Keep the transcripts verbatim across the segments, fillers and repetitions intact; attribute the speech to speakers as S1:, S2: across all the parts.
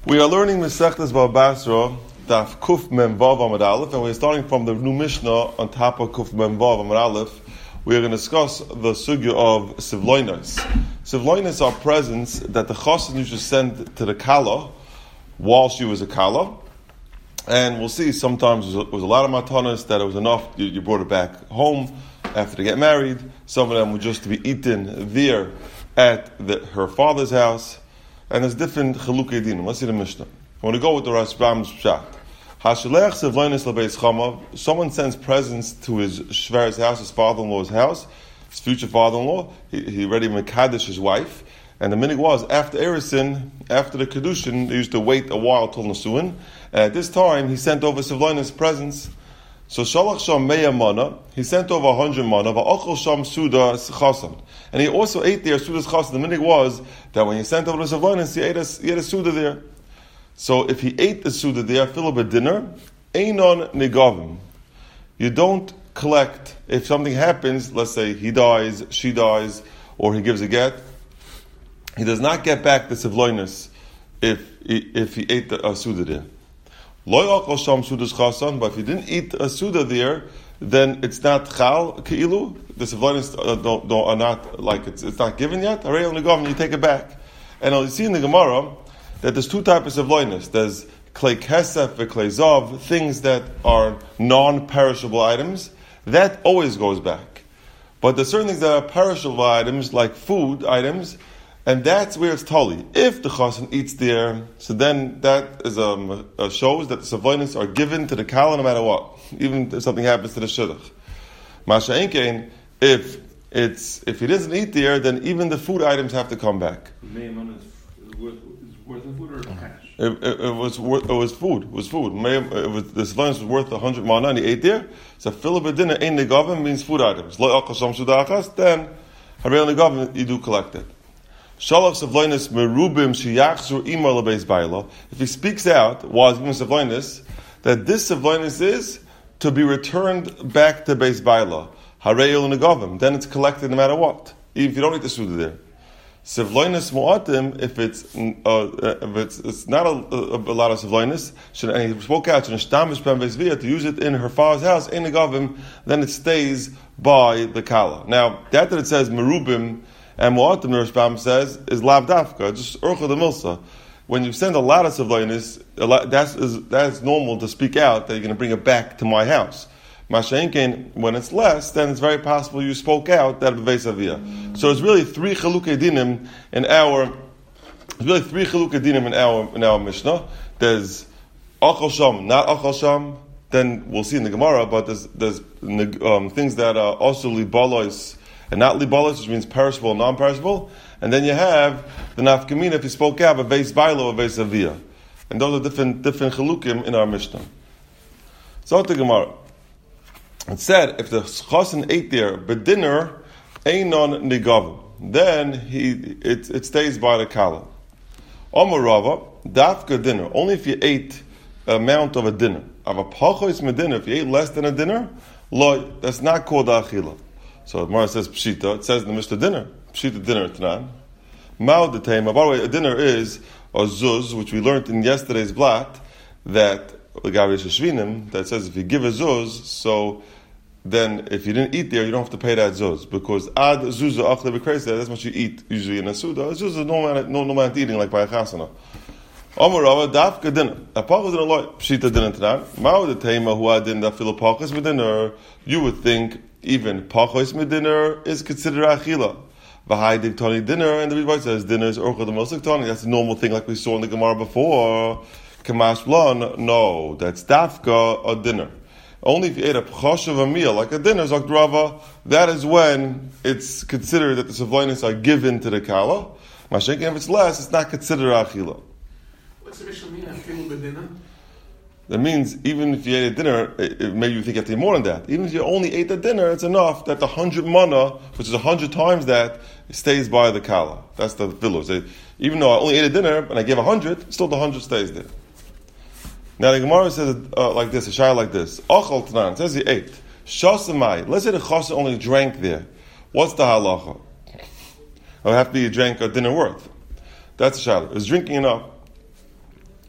S1: We are learning Masechtas Bava Basra, Daf Kuf Mem Vav Amud Aleph, and we're starting from the new Mishnah on top of Kuf Mem Vav Amud Aleph. We are going to discuss the sugya of Sivloinos. Sivloinos are presents that the Chassan used to send to the Kala while she was a Kala. And we'll see sometimes it was a lot of matanas that it was enough, you, you brought it back home after they get married. Some of them were just to be eaten there at the, her father's house. And there's different chalukei dinim. Let's see the Mishnah. I want to go with the Rashbam's pshat. Hashalech sevloinis lebeis chama. Someone sends presents to his shver's house, his father-in-law's house, his future father-in-law. He, he already mekadesh his wife. And the minig was, after Erisin, after the Kedushin, they used to wait a while till Nasuin. And at this time, he sent over sevloinis presents. So Shalach Sham Meya Mana, he sent over a hundred mana, Va'achol Sham Suda Chasan. And he also ate there Suda's Chasan. The minig was that when he sent over the Savlonis, he ate a, he ate a Suda there. So if he ate the Suda there, fill up a dinner, Einon Negavim. You don't collect, if something happens, let's say he dies, she dies, or he gives a get, he does not get back the Savlonis if he, if he ate the uh, Suda there. Lo yachol sham sudas chasan, but if you didn't eat a suda there, then it's not chal keilu. The sevlonis uh, don't, don't, are not like it's, it's not given yet. Harei only go and you take it back. And you see in the Gemara that there's two types of sevlonis. There's klei kesef and klei zav, things that are non-perishable items. That always goes back. But there's certain things that are perishable items, like food items. And that's where it's totally. If the chassan eats there, so then that is um, uh, shows that the savlonis are given to the kala no matter what, even if something happens to the shidduch. Masha Enkein, if it's if he doesn't eat there, then even the food items have to come back.
S2: Meiman is worth is worth the food or cash?
S1: It, it, it was worth, it was food. It was food. It was, the savlonis was worth a hundred mana, and he ate there. So fill up a dinner ein negavim means food items. Lo yachol sham sudachas, then harei negavim you do collect it. Shalach sevloinis merubim sheyachzur ima lebeis baila. If he speaks out while he's giving sevloinis, that this sevloinis is to be returned back to beis baila. Harei el negavim. Then it's collected no matter what, even if you don't eat the suda there. Sevloinis mu'atim, if it's uh, if it's it's not a, a, a lot of sevloinis, and he spoke out to use it in her father's house in negavim, then it stays by the kala. Now that that it says merubim. And what the Rashbam says is lav dafka, just urcha the milsa. When you send a lot of savloinis, that's that's normal to speak out that you're going to bring it back to my house. Mashenkein, when it's less, then it's very possible you spoke out that b'veisavia. So it's really three chalukei dinim in our. It's really three chalukei dinim in our in our Mishnah. There's achal sham, not achal sham. Then we'll see in the Gemara, but there's there's um, things that are also libalos. And not libalos, which means perishable, non-perishable. And then you have the nafkamina, if you spoke out, a vase bailo, a vase avia. And those are different different chalukim in our Mishnah. So the Gemara. It said, if the chassan ate there, but dinner, einon negavim. Then he it, it stays by the kala. Omar Rava, dafka dinner. Only if you ate a amount of a dinner. Of a pachos medinner, if you ate less than a dinner, lo, that's not called achila. So the Gemara says pshita. It says in the Mishnah dinner. Pshita dinner tanan. Mao the tema. By the way, a dinner is a zuz, which we learned in yesterday's blat, that that says if you give a zuz, so then if you didn't eat there, you don't have to pay that zuz, because ad zuzah achle b'kreis, that's what you eat usually in a suda. A zuz is no man no no man eating like by a chasana. Amar Rava dafka dinner. A pachos dinner loy pshita dinner tanan. Mao the tema who adin da filo pachos with dinner. You would think. Even pachos medinner is considered achila. V'hai diktani dinner, and the Rebbe says dinner is orcha the most diktani. That's a normal thing, like we saw in the Gemara before. Kamash blan, no, that's dafka a dinner. Only if you ate a pchosh of a meal, like a dinner, Zakdrava, that is when it's considered that the savloinis are given to the kala. Mashenkin, if it's less, it's not considered achila.
S2: What's the Mishnah mean? Afilu bedinner?
S1: That means even if you ate a dinner, it, it, maybe you think you have to eat more than that. Even if you only ate the dinner, it's enough that the hundred mana, which is a hundred times that, stays by the kala. That's the filos. So even though I only ate a dinner and I gave a hundred, still the hundred stays there. Now the Gemara says it, uh, like this, a shayla like this. Achal tanan, says he ate. Shasamai, let's say the chassan only drank there. What's the halacha? It would have to be a drink a dinner worth. That's a shayla. It was drinking enough.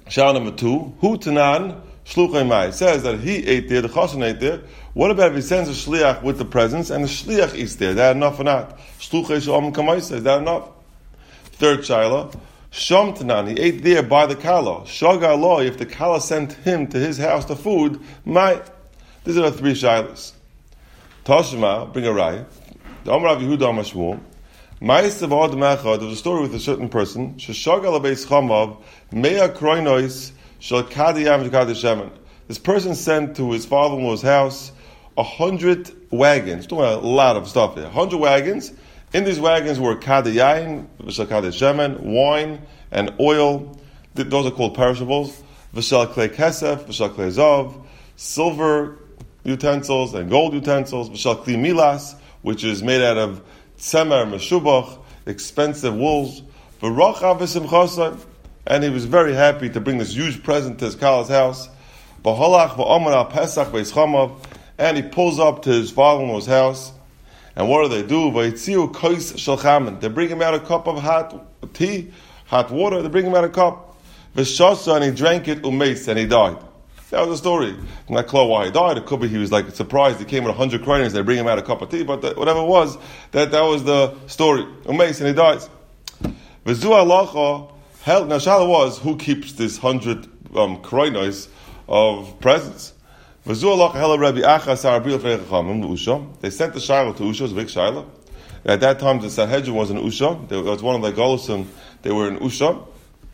S1: Shal number two, Hu Tanan Shluchei Mai. It says that he ate there, the Chassan ate there. What about if he sends a Shliach with the presents and the Shliach eats there? Is that enough or not? Shluchei Shalom Kamaisa, is that enough? Third Shaila, Shom Tanan, he ate there by the Kala. Shaga Lo, if the Kala sent him to his house the food, Mai. These are the three Shailas. Tashma, bring a Rai. The Amar Rav Yehuda Amar Shmuel. Ma'asav Adam Echad, there was a story with a certain person, Sheshaga Labeis Chamav, Mea Kroinois, Shal Kadiyam Kadei Shemen. This person sent to his father-in-law's house a hundred wagons. Talking about a lot of stuff here. A hundred wagons. In these wagons were Kadiyam, Shal Kadei Shemen, wine and oil. Those are called perishables. V'shal Klei Kesef, V'shal Klei Zav, silver utensils and gold utensils. V'shal Kli Milas, which is made out of Tzemer Meshubach, expensive wools, v'rochav v'simchasa, and he was very happy to bring this huge present to his Kala's house. B'holach v'omer al Pesach beis Chamav, and he pulls up to his father-in-law's house. And what do they do? V'yitziu kois shel chamen. They bring him out a cup of hot tea, hot water. They bring him out a cup. V'shasa, and he drank it umeis, and he died. That was the story. I'm not clear why he died. It could be he was like surprised. He came with a hundred kronos. They bring him out a cup of tea, but the, whatever it was, that that was the story. Umeis, and he dies. V'zu halacha held. Now, Shala was who keeps this hundred um, kronos of presents. V'zu halacha held Rabbi Achas Arabil Freichachamim Usha. They sent the Shiloh to Usha. It was a big Shiloh. At that time, the Sanhedrin was in Usha. It was one of the Golusim. They were in Usha.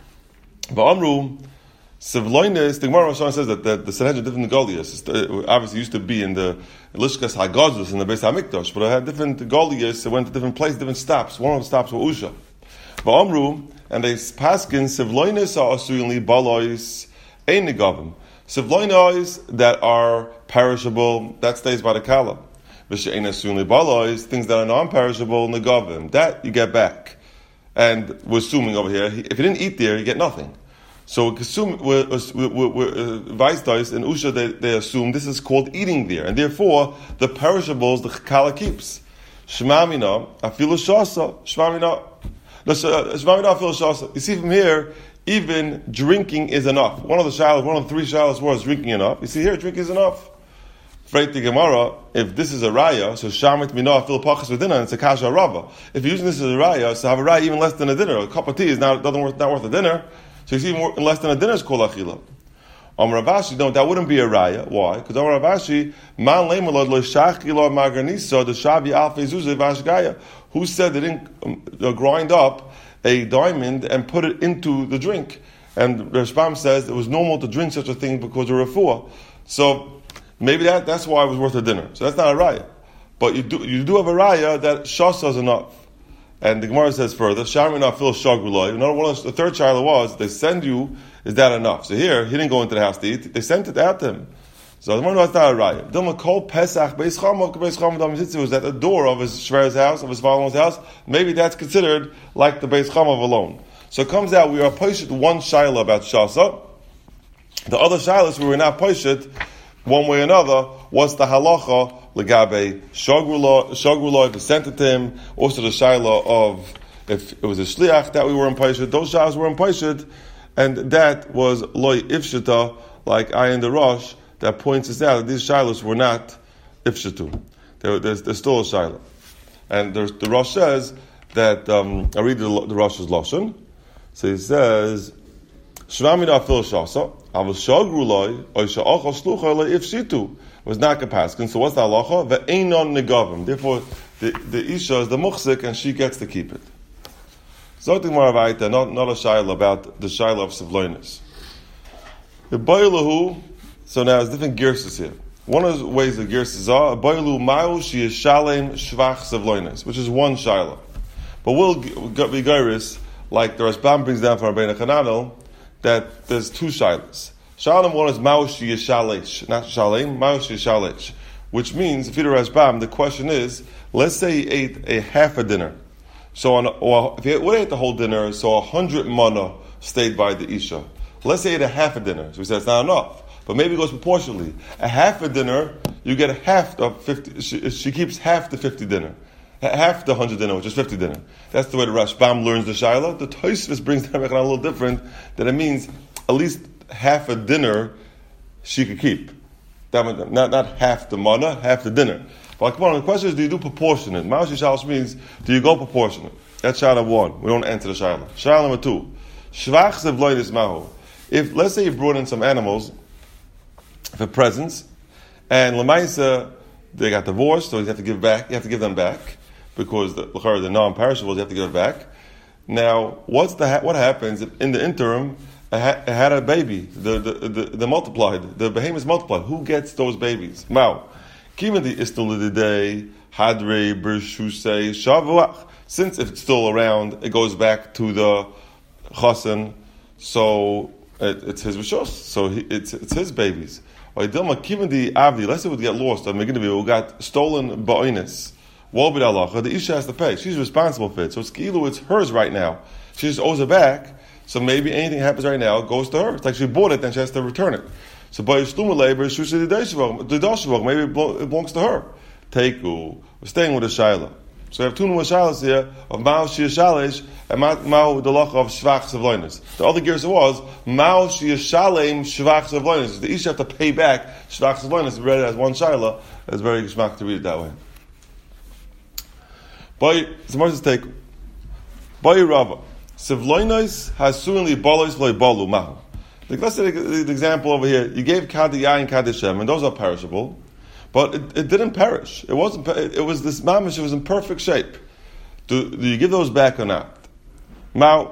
S1: V'amru. Sivloinus, the Gemara Rosh says that the, the Sanhedrin different Goliaths. It obviously used to be in the Lishkas Hagazus in the Beis Hamikdash, but it had different Goliaths. It went to different places, different stops. One of the stops were Usha. V'amru, and they paskin Sivloinus are asuyinli balois ein negavim. Sivloinus that are perishable, that stays by the Kala. V'she'ein asuyinli balois, things that are non-perishable, negavim, that you get back. And we're assuming over here, if you didn't eat there, you get nothing. So we're, we're, we're, we're, uh, Weistais and Usha, they, they assume this is called eating there. And therefore, the perishables, the Kala keeps. Shmamina, afilu shasa, shmamina. Shmamina, afilu shasa. You see from here, even drinking is enough. One of the shalos, one of the three shalos was drinking enough. You see here, drinking is enough. Freit the Gemara, if this is a raya, so shamit mina afilu pachas with dinner, and it's a kasha rava. If you're using this as a raya, so have a raya even less than a dinner. A cup of tea is not, doesn't worth, not worth a dinner. So you see, more, less than a dinner is called achila. Amar Rav Ashi, no, that wouldn't be a raya. Why? Because Amar Rav Ashi, man leimalod lo shachila marganisa the shavi alfei zuzay vashgaya. Who said they didn't um, uh, grind up a diamond and put it into the drink? And Rashbam says it was normal to drink such a thing because of refuah. So maybe that that's why it was worth a dinner. So that's not a raya. But you do you do have a raya that shasa is enough. And the Gemara says further, Sharmi na fil shaguloi. Another one, the third child was, they send you, is that enough? So here, he didn't go into the house to eat, they sent it out to him. So the Gemara was not a raya. Dilma kol pesach beis chamav beis chamav dam yitzitzi was at the door of his shver's house, of his father-in-law's house. Maybe that's considered like the beis chamav alone. So it comes out, we are poshet one shaila about shasa. The other shailas we were not poshet, one way or another, was the halacha legabe shagula, if he sent it to him, also the shaila of if it was a shliach that we were in paishet, those shailas were in paishet, and that was loy ifshita, like I in the Rosh, that points us out that these shailas were not ifshatu. There, there's, there's still a shaila. And there's, the Rosh says that, um, I read the, the Rosh's Lashon, so he says, Shvamina fil shasa, avos shagru loy, oy sha'achal shlucha loy ifshitu. Was not kapaskin. So what's the halacha? The einon negavim. Therefore, the, the isha is the muchzik, and she gets to keep it. Something more about it, not not a shaila about the shaila of sivloinus. The boilahu. So now there's different girses here. One of the ways the girses are boilu ma'u she is shalem shvach sivloinus, which is one shaila. But we'll be geiris like the Rashbam brings down from Rabbeinu Chananel that there's two shailas. Shalom one is Maushi Yishalesh, not Shalem, Maushi Yishalesh. Which means, if you're Rashbam, the question is, let's say he ate a half a dinner. So, on, or if he would ate the whole dinner, so a hundred mana stayed by the Isha. Let's say he ate a half a dinner. So we said it's not enough. But maybe it goes proportionally. A half a dinner, you get half of fifty, she, she keeps half the fifty dinner. Half the hundred dinner, which is fifty dinner. That's the way the Rashbam learns the Shaila. The Tosfos brings down a little different, that it means at least half a dinner she could keep. That meant, not not half the mana, half the dinner. But come on, the question is, do you do proportionate? Ma'ashi shalosh means, do you go proportionate? That's shayla one. We don't enter the shayla. Shayla number two. Shvach zevloinis mahu. If, let's say you brought in some animals for presents, and Lamaisa, they got divorced, so you have to give back, you have to give them back, because the, the non-perishables, you have to give it back. Now, what's the what happens if in the interim, it had a baby, the, the, the, the multiplied, the behemoths multiplied. Who gets those babies? Mao. Kimadi istulidei, hadre, bershusei, shavuach. Since if it's still around, it goes back to the chasen, so it, it's his rishos, so he, it's it's his babies. Kimadi avdi, let's say it would get lost, or who got stolen ba'oines. Woe be the halacha, the isha has to pay. She's responsible for it. So it's kilu, it's hers right now. She just owes it back. So maybe anything happens right now, it goes to her. It's like she bought it, then she has to return it. So by Yishluma labor, maybe it belongs to her. Teiku, we're staying with the Shaila. So we have two more Shailas here of Mao Shia Shalish and Mao the Lach of Shvach Savloinus. The other gears was Mao Shia Shalem Shvach Savloinus. The Isha have to pay back Shvach Savloinus. We read it as one Shaila. It's very geschmack to read it that way. By so much take by Rava. Sivloinos hasuinli balos loy balu mahu. Like, let's say the, the example over here. You gave kadiyah and kadishem, and those are perishable, but it, it didn't perish. It wasn't. It, it was this mamish. It was in perfect shape. Do, do you give those back or not? Now,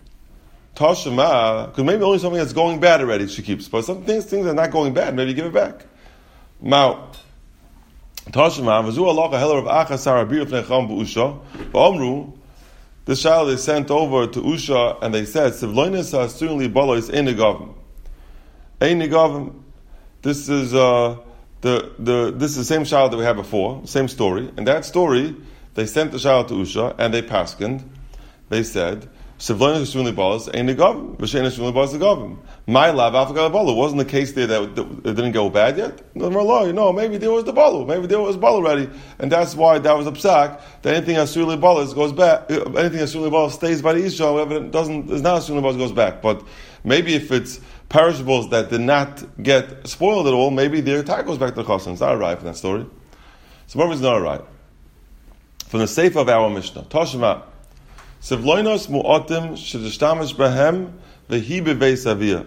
S1: tashema, because maybe only something that's going bad already she keeps, but some things things are not going bad. Maybe you give it back. Now, tashema v'zu alacha heller of achasar abir v'necham b'usha v'omru. This child is sent over to Usha, and they said, "Sivloinis ha'asuinli balos ein negavim, ein negavim." This is uh, the the this is the same child that we had before, same story. And that story, they sent the child to Usha, and they paskened. They said, "Sivloinis ha'asuinli balos ein negavim, v'shein ha'asuinli balos negavim." My love, Africa balu wasn't the case there that, that it didn't go bad yet. No, no, maybe there was the balu, maybe there was balu already, and that's why that was a psak. That anything asuli balas goes back. Anything asuli balas stays by the isha. Whatever it doesn't is not asuli balas goes back. But maybe if it's perishables that did not get spoiled at all, maybe their attack goes back to the chassan. It's not a right for that story. So what is not a right? From the sefer of our Mishnah, Tashma, Sivloinos mu'atim shedishtamish behem v'hi beveis aviyah.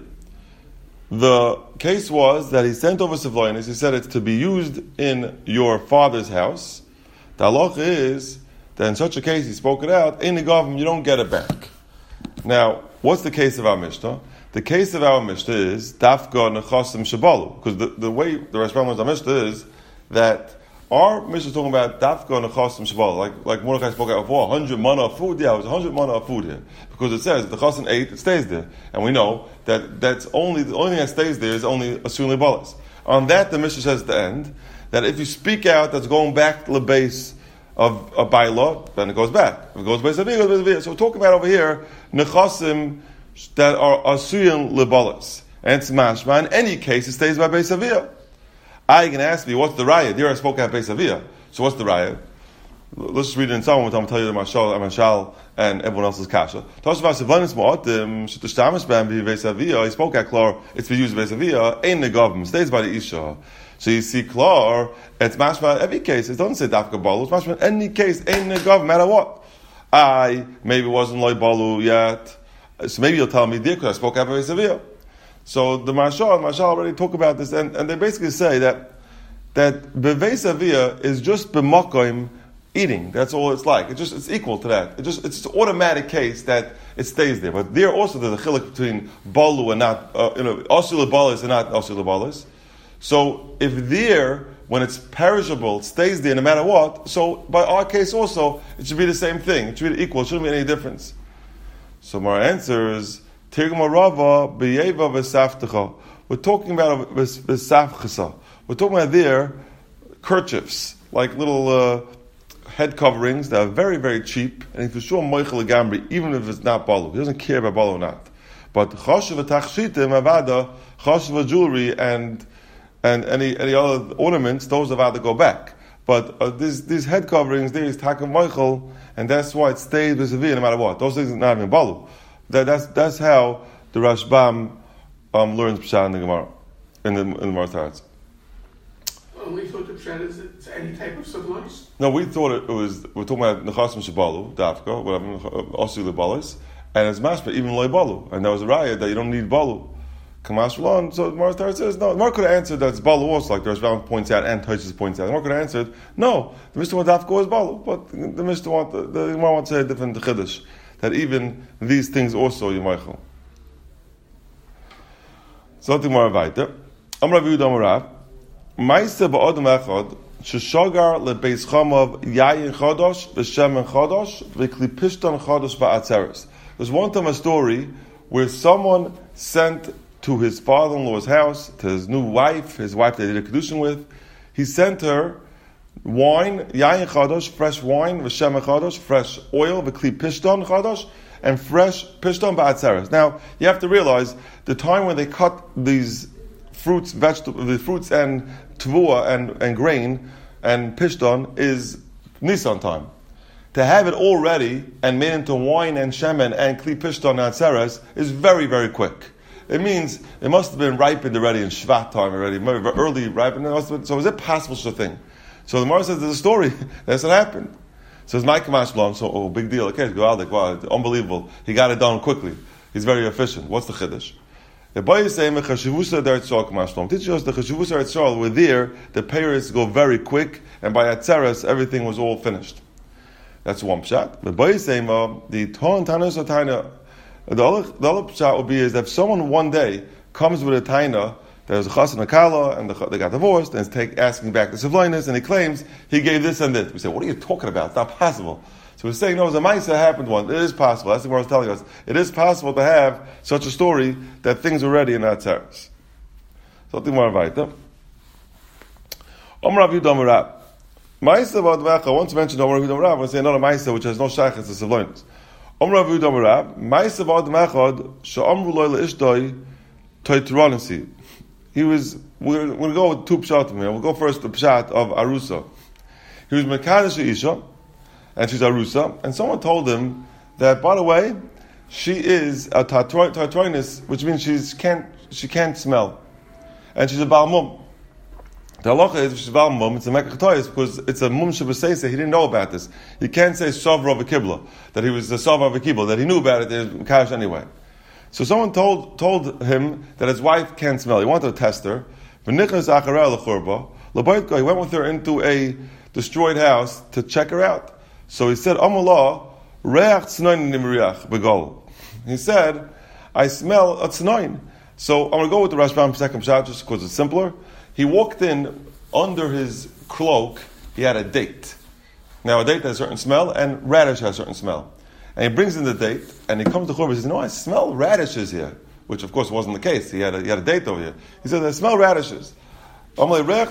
S1: The case was that he sent over Sivloinis. He said it's to be used in your father's house. The halacha is that in such a case, he spoke it out, in the government, you don't get it back. Now, what's the case of our Mishnah? The case of our Mishnah is dafka nechasim shabalu. Because the, the way the Rashbam learns our Mishnah is that our Mishnah is talking about dafka nechasim shabalu. Like, like Mordechai spoke out before, one hundred mana of food. Yeah, it was one hundred mana of food here. Because it says the chassan ate, it stays there. And we know that that's only, the only thing that stays there is only a sunli balas. On that, the Mishnah says at the end, that if you speak out that's going back to the base of a baila, then it goes back. If it goes base of it goes base of So we're talking about over here, nechasim that are asuyin libalas. And it's mashma. In any case, it stays by base of it. I can ask me, what's the raya? There I spoke at base of it. So what's the raya? Let's just read it in some one time. I'll tell you the mashal, mashal, and everyone else's kasha. Toshva Sivlonis Mo'atim, Shetishtamas Bam V'Vesavia, he spoke at Klar, it's to be used Vesavia, ain't the government, stays by the Isha. So you see Klar, it's mashma every case, it doesn't say Dafka Balu, it's mashma any case, ain't the government, matter what. I, maybe it wasn't Loi Balu yet, so maybe you'll tell me there, because I spoke at Vesavia. So the mashal, mashal already talk about this, and, and they basically say that, that B'Vesavia is just B'Makoim, eating, that's all it's like. It just it's equal to that. It just it's an automatic case that it stays there. But there also there's a chiluk between balu and not uh, you know osul balis and not osul balis. So if there when it's perishable it stays there no matter what. So by our case also it should be the same thing. It should be equal. It shouldn't be any difference. So my answer is Tirgma Rava b'yeva v'saftecha. We're talking about v'safchasa. We're talking about there kerchiefs like little. Uh, head coverings that are very, very cheap, and if you're sure moichel gambri, even if it's not balu, he doesn't care about balu or not. But chashuv tachshitim avada, chashuv jewelry and and any any other ornaments, those avada go back. But uh, these these head coverings, there is takim moichel, and that's why it stays with severe no matter what. Those things are not even balu. That that's that's how the Rashbam um, learns Pshat in the Gemara, in the, in the Martaretz.
S2: Well, we thought the Pshat is it's any type of supplies.
S1: No, we thought it was, we're talking about Nechasim Shabalu, Dafka, whatever, Osu Lebalis, and it's Mashma, even Loi Balu. And there was a raya that you don't need Balu. Kamash Shalom, so the Martaretz says, no, the Mar could have answered that it's Balu also, like the Rashbam points out, and Taishas points out. The Mar could have answered, no, the Mishnah want Dafka is Balu, but the Mishnah want, the, the Gemara wants to say a different Chiddush, that even these things also, Yemaichel. So the Gemara weiter. Amar Rav Yehuda Amar Rav, Ma'aseh ba'adam echad, sheshagar lebeis chamav yayin chadosh v'shemen chadosh v'kli pishtan chadosh ba'atzeres. There's one time a story where someone sent to his father-in-law's house, to his new wife, his wife that he did a kedushin with, he sent her wine, yayin chadosh, fresh wine, v'shemen chadosh, fresh oil, v'kli pishtan chadosh, and fresh pishtan ba'atzeres. Now, you have to realize, the time when they cut these fruits, vegetables, the fruits and tvua and, and grain and pishtan is Nisan time. To have it all ready and made into wine and shemen and kli pishtan and atzeres is very, very quick. It means it must have been ripened already in Shvat time already, very early ripened. So is it possible such a thing? So the Gemara says there's a story that's what happened. So it's my Kamash Blom, so oh, big deal. Okay, go out like wow, unbelievable. He got it done quickly. He's very efficient. What's the chiddush? The Bayi is saying, Chashivusa Eretz Yisrael Kamash Blom. Teach us the Chashivusa Eretz Yisrael were there, the payers go very quick, and by Atzeres, everything was all finished. That's one pshat. The Bayi is saying, the Ton Tanus Taina, the other pshat would be is that if someone one day comes with a Taina, there's a chas and a kala, and the, they got divorced, and is take, asking back the Sivloinus, and he claims he gave this and this. We say, what are you talking about? It's not possible. So we're saying, no, it was a ma'aseh that happened once. It is possible. That's what I was telling us. It is possible to have such a story that things are ready in that terms. So I think more about it. Omar Rav Yehuda Amar Rav. Ma'aseh v'advacha. I want to mention Omar Rav Yehuda Amar Rav. I want to say another ma'aseh which has no shaykhs to Sivloinus. Omar Rav Yehuda Amar Rav. Ma'aseh v'advacha she'amru lo le'ishtoi toitranisi. He was, we're, we're going to go with two pshatim here. We'll go first the pshat of Arusa. He was Mekadesh Isha, and she's Arusa, and someone told him that, by the way, she is a Tartoinus, which means she's can't, she can't smell. And she's a Baal Mum. The halacha is, if she's a Baal Mum, it's a Mekach Toyes, because it's a Mum Shabbaseisa, he didn't know about this. He can't say Shavra of a Kibla, that he was the Shavra of a Kibla, that he knew about it, it was Mekadesh anyway. So someone told told him that his wife can't smell. He wanted to test her. He went with her into a destroyed house to check her out. So he said, he said, I smell a tznoin. So I'm going to go with the Rashbam second shot just because it's simpler. He walked in, under his cloak, he had a date. Now a date has a certain smell, and radish has a certain smell. And he brings in the date, and he comes to Churba, he says, no, I smell radishes here. Which, of course, wasn't the case. He had a, he had a date over here. He said, I smell radishes. I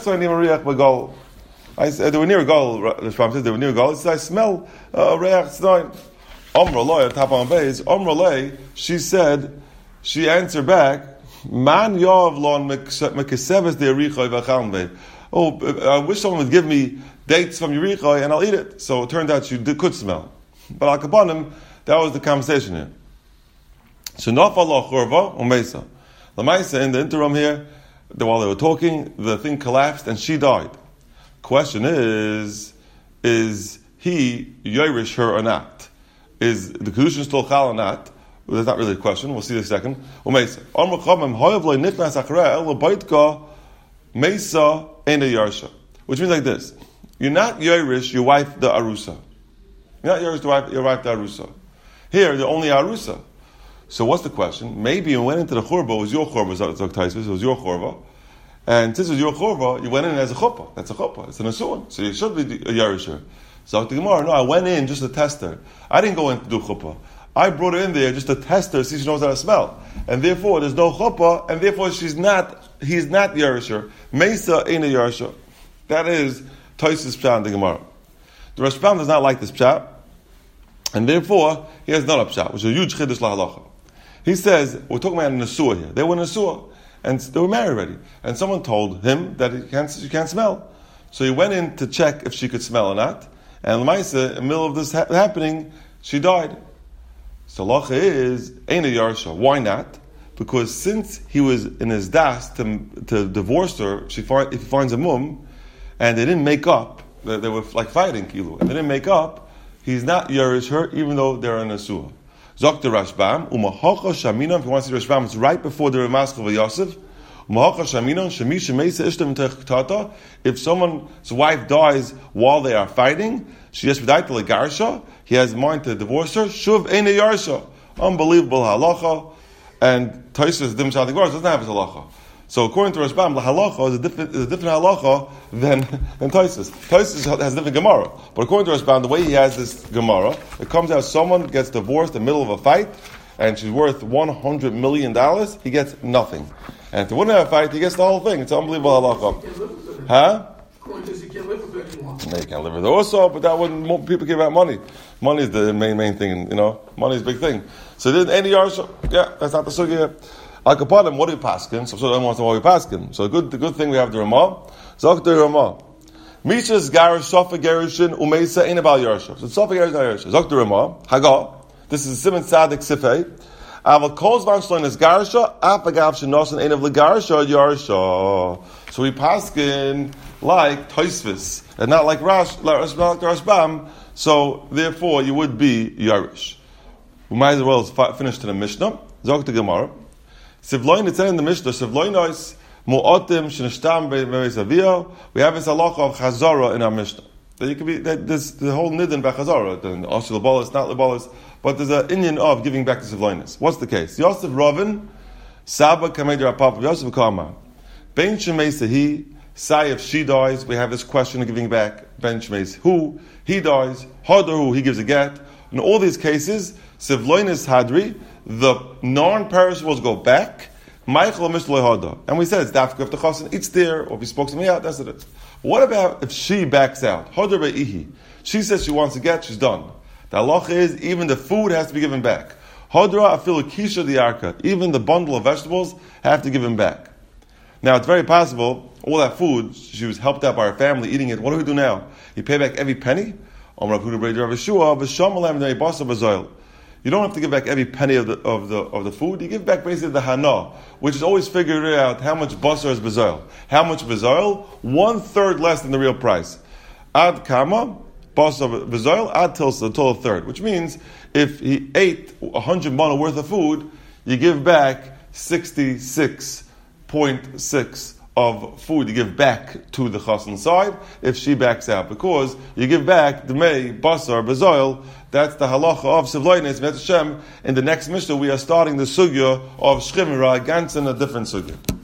S1: said, they were near a goal, the Shpam says, they were near a goal. He says, I smell a reach tznoin. Omra loy, top on base, Omra loy, she said, she answered back, Man yav lon mekeseves de Yerichai v'chalmei. Oh, I wish someone would give me dates from Yerichai, and I'll eat it. So it turned out she did, could smell. But Akabanim, that was the conversation here. So Nafallah Churva Umeisa. The Maisa in the interim here, while they were talking, the thing collapsed and she died. Question is, is he Yerush her or not? Is the Kedushin still Chal or not? Well, that's not really a question. We'll see in a second. Umeisa. Amr Chavim Hoyev Lo Nichnas Achareh El Baitka Meisa Ena Yarsha. Which means like this: you're not Yerush your wife the Arusa. You're not yours to wife, your wife the Arusa. Here, the only Arusa. So what's the question? Maybe you went into the Churba, it was your Churba, it was your Churba. And since it was your Churba, you went in as a Chuppah. That's a Chuppah. It's an Asuan. So you should be a Yerisher. So the Gemara, no, I went in just to test her. I didn't go in to do Chuppah. I brought her in there just to test her, see if she knows how to smell. And therefore, there's no Chuppah, and therefore she's not, he's not Yerisher. Mesa ain't a Yerisher. That is Tosis Pshat in the Gemara. The Rashbam does not like this pshat, and therefore he has not a pshat, which is a huge chiddush lahalacha. He says, we're talking about a nesua here. They were nesua, and they were married already. And someone told him that he can't, she can't smell. So he went in to check if she could smell or not. And Lamaisa, in the middle of this ha- happening, she died. So halacha is, ain't a yarsha. Why not? because since he was in his das to, to divorce her, she find, if he finds a mum, and they didn't make up, they, they were like fighting, kilu, and they didn't make up, he's not Yerush her, even though they're in a suah. Zok the Rashbam, umahacha shamina, if you want to see Rashbam, it's right before the Ramaskal of Yosef. Umahacha shamina, shemi shemeisa ishtem techtata, if someone's wife dies while they are fighting, she has v'daita legarsha, he has in mind to divorce her, shuv eine yarsha. Unbelievable halacha, and Tosfos Dim Shal Gemara doesn't have his halacha. So according to Rashbam, the halacha is a different, is a different halacha than, than Tosfos. Tosfos has a different Gemara. But according to Rashbam, the way he has this Gemara, it comes out someone gets divorced in the middle of a fight, and she's worth one hundred million dollars, he gets nothing. And if they wouldn't have a fight, he gets the whole thing. It's unbelievable halacha. Huh?
S2: According to this, you can't live with her anymore.
S1: No, you can't live with her also, but that wouldn't, more people care about money. Money is the main, main thing, you know? Money is a big thing. So then any yarsha, yeah, that's not the sugya. Al kapadim, what do we paskin? So everyone wants to know what we paskin. So the good, the good thing we have the Ramah. Zok the Ramah. Mishas garish sofa garishin umeisa ain't about yarsha. So sofa garish not yarsha. Zok the Ramah. Haga. This is Simon Sadik Sifei. Aval kol zvan shloin is garisha. Apagav shenosin ain't of the garisha yarsha. So we paskin like Tosfos and not like Rash, like Rashbam. So therefore, you would be yarish. We might as well finish to the Mishnah. Zok the Gemara. Sivloin, it's in the Mishnah, Sivloinois, Mu'otim, Shinishtam, Be'ezaviyah. We have this halacha of Chazara in our Mishnah. That you could be, that there's the whole Nidin by Chazara, also Labolis, not Labolis, but there's an Indian of giving back to Sivloinis. What's the case? Yosef Ravin, Saba Kamed Rapap, Yosef Kama. Ben Shemei Sehi, Sai, if she dies, we have this question of giving back. Ben Shemei who? He dies. Hadar who? He gives a get. In all these cases, Sivloinis Hadri, the non-perishables go back. Michael Mishloy and we said it's dafka if the chassan eats there, or if he spoke to me out, that's it. What about if she backs out? Hadar be'ihi. She says she wants to get, she's done. The halacha is even the food has to be given back. Hadra afilu kisha diarka. Even the bundle of vegetables have to give him back. Now it's very possible all that food she was helped out by her family eating it. What do we do now? You pay back every penny. You don't have to give back every penny of the of the of the food. You give back basically the hana, which is always figuring out how much basar is bezoil. How much bezoil? One third less than the real price. Ad kama basar bezoil ad till until a third, which means if he ate a hundred mana worth of food, you give back sixty six point six of food. You give back to the chassan side if she backs out, because you give back the may basar bezoil. That's the halacha of Sivloinis, Met Hashem. In the next Mishnah, we are starting the sugya of Shchimra, against in a different sugya.